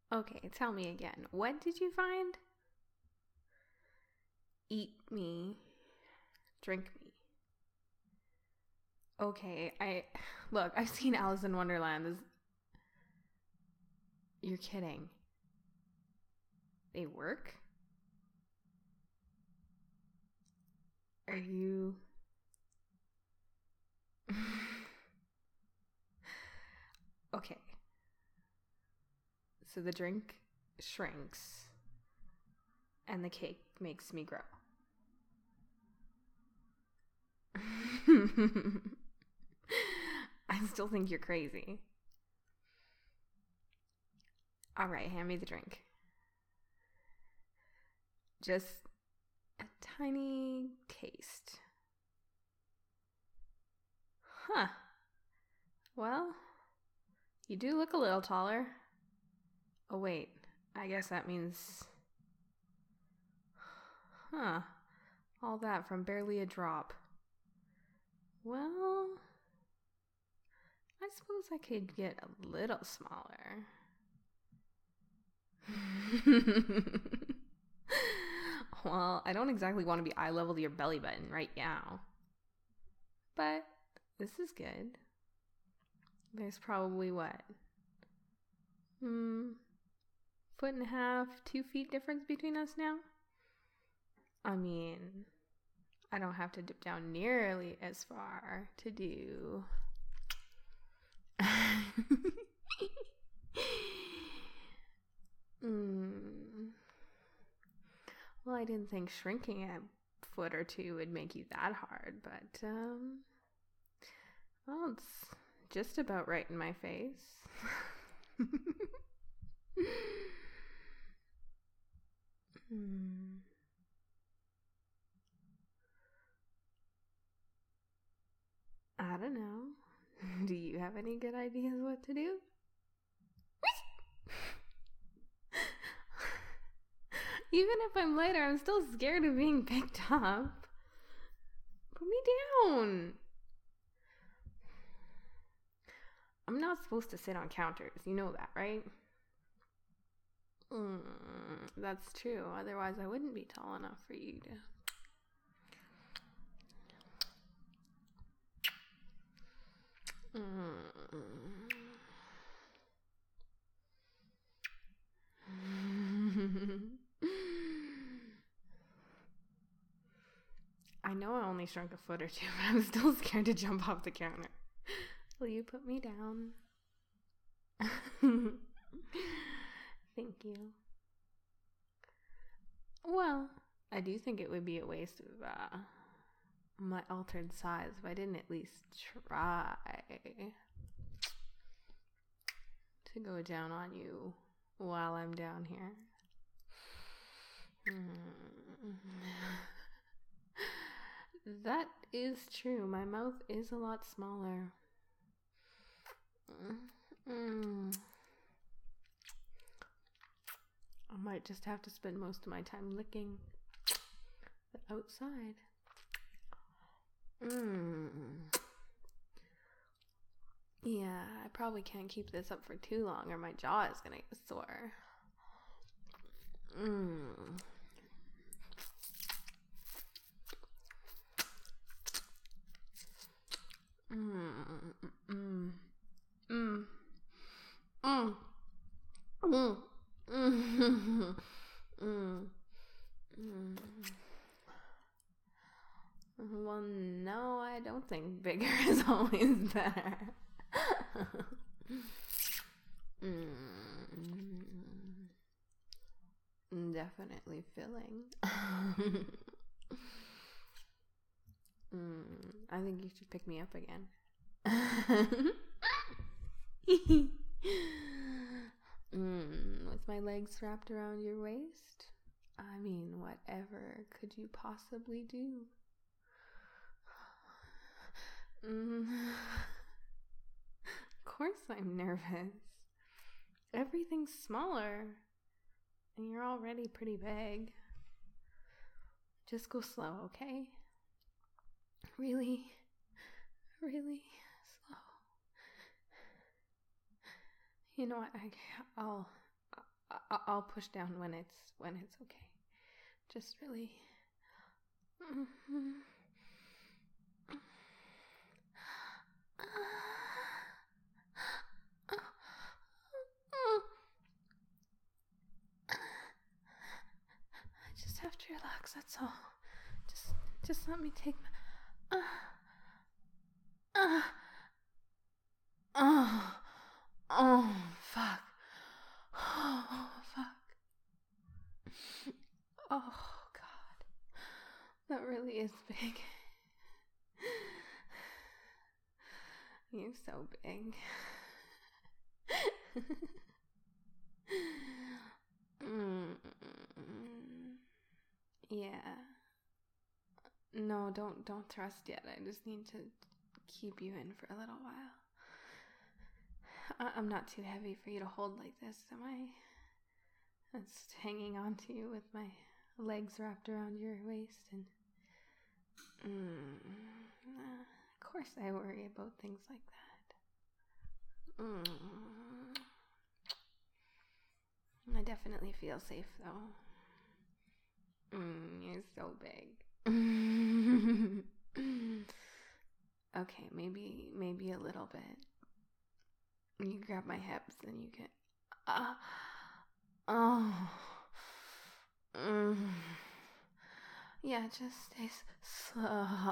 Okay, tell me again. What did you find? Eat me. Drink me. Okay, look, I've seen Alice in Wonderland. You're kidding. They work? Are you... Okay. So the drink shrinks and the cake makes me grow. I still think you're crazy. All right, hand me the drink. Just a tiny taste. Huh. Well, you do look a little taller. Oh, wait. I guess that means... Huh. All that from barely a drop. Well, I suppose I could get a little smaller. Well, I don't exactly want to be eye level to your belly button right now. But this is good. There's probably what? 1.5 feet, 2 feet difference between us now? I mean, I don't have to dip down nearly as far to do. Well, I didn't think shrinking a foot or two would make you that hard, but, well, it's just about right in my face. I don't know. Do you have any good ideas what to do? Even if I'm lighter, I'm still scared of being picked up. Put me down. I'm not supposed to sit on counters. You know that, right? That's true. Otherwise, I wouldn't be tall enough for you to... I know I only shrunk a foot or two, but I'm still scared to jump off the counter. Will you put me down? Thank you. Well, I do think it would be a waste of my altered size if I didn't at least try to go down on you while I'm down here. That is true. My mouth is a lot smaller. I might just have to spend most of my time licking the outside. Yeah, I probably can't keep this up for too long or my jaw is gonna get sore. Well, no, I don't think bigger is always better. Definitely filling. I think you should pick me up again. With my legs wrapped around your waist? I mean, whatever could you possibly do? Of course I'm nervous. Everything's smaller. And you're already pretty big. Just go slow, okay? Really, really slow. You know what? I'll push down when it's okay. Just really. I just have to relax. That's all. Just let me take my. Oh, fuck. Oh, fuck. Oh, God. That really is big. You're so big. Yeah. No, don't thrust yet. I just need to keep you in for a little while. I'm not too heavy for you to hold like this, am I? Just hanging on to you with my legs wrapped around your waist and... of course I worry about things like that. I definitely feel safe, though. You're so big. Okay, maybe a little bit. You grab my hips and you can... Yeah, just stay slow.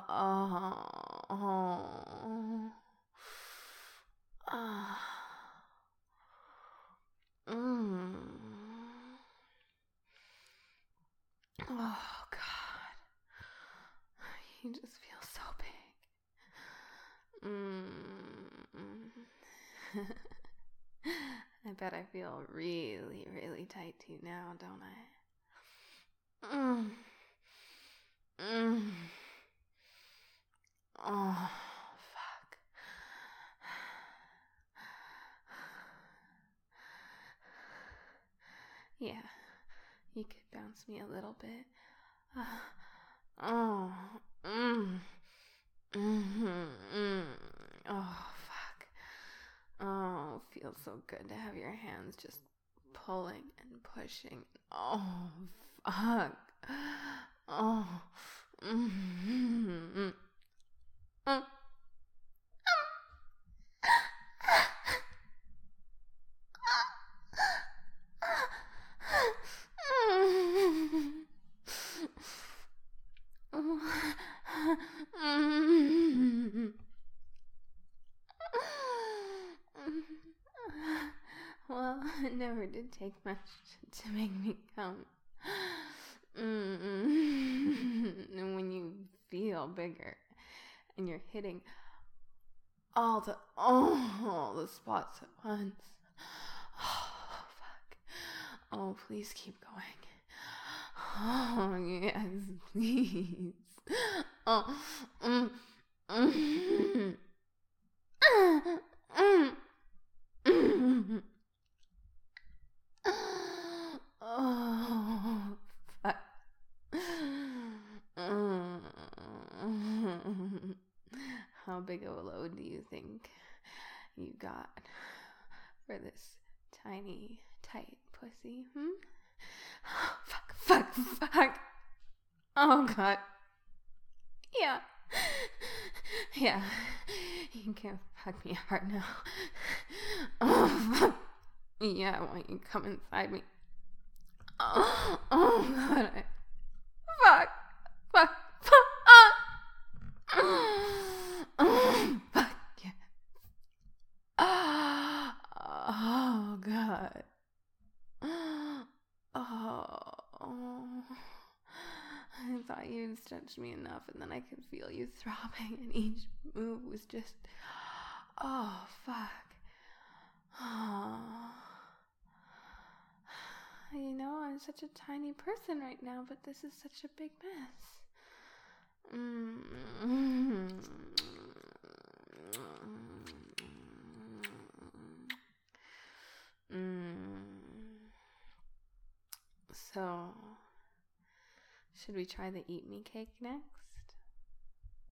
Oh, God. You just feel so big. I bet I feel really, really tight to you now, don't I? Oh, fuck. Yeah, you could bounce me a little bit. Oh, fuck. Oh, feels so good to have your hands just pulling and pushing. Oh, fuck. Oh. Well, it never did take much to make me come. And when you feel bigger and you're hitting all the spots at once. Oh, fuck. Oh, please keep going. Oh, yes, please. Oh, oh, fuck. How big of a load do you think you got for this tiny, tight pussy? Fuck. Oh, God. Yeah. Yeah. You can hug me hard now. Oh, fuck. Yeah, I want you to come inside me. Oh, God. Fuck. Oh, fuck. Yeah. Oh, God. Oh. I thought you'd stretched me enough, and then I could feel you throbbing, and each move was just... Oh, fuck. Oh. You know, I'm such a tiny person right now, but this is such a big mess. So, should we try the Eat Me cake next?